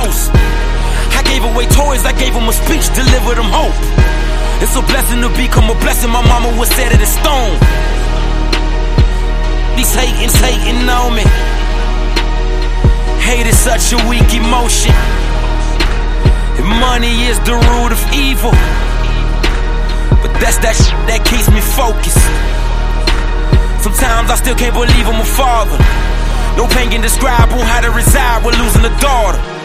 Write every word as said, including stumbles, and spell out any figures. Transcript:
house. I gave away toys, I gave them a speech, delivered them hope. It's a blessing to become a blessing, my mama was set it in stone. These hatings hating on me. Hate is such a weak emotion. If money is the root of evil, but that's that shit that keeps me focused. Sometimes I still can't believe I'm a father. No pain can describe on how to reside with losing a daughter.